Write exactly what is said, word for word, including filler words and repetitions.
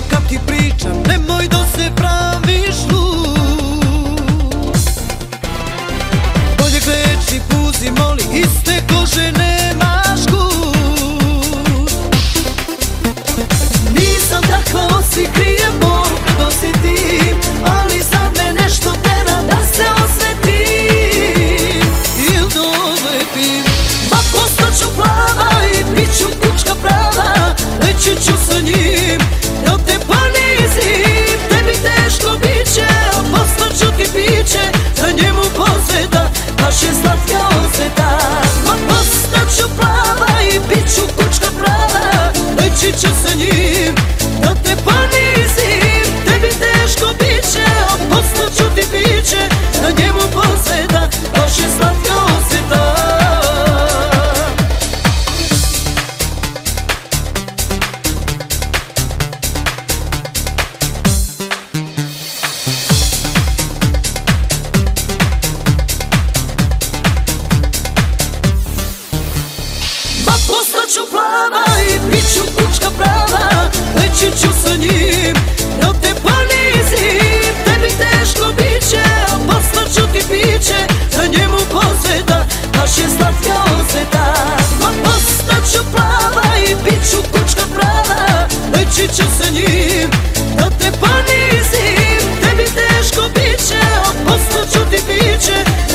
kad ti pričam, nemoj da se praviš lud. Bolje kreći, puzi, moli, iste kože nemaš gud. Nisam takva, osi krijem, mogu da osjetim, ali sad me nešto tera da se osvetim. Il doletim, ma postaću plava i bit ću kučka prava, leći ću sa njim, da te ponizim. Tebi teško biće, a postaću ti piće, za njemu posveta, baš je slatka osveta. Ma postaću plava i bit ću kučka prava, leći ću sa njim, da te ponizim. Tebi teško biće, a postaću ti piće, za njemu posveta, baš je slatka osveta. Postaću plava i bit ću kučka prava, leći ću sa njim, da te ponizim. Tebi teško biće, a postaću ti piće, za njemu posveta, baš je slatka osveta. Ma postaću plava i bit ću kučka prava, leći ću sa njim, da te ponizim. Tebi teško biće, a postaću ti piće,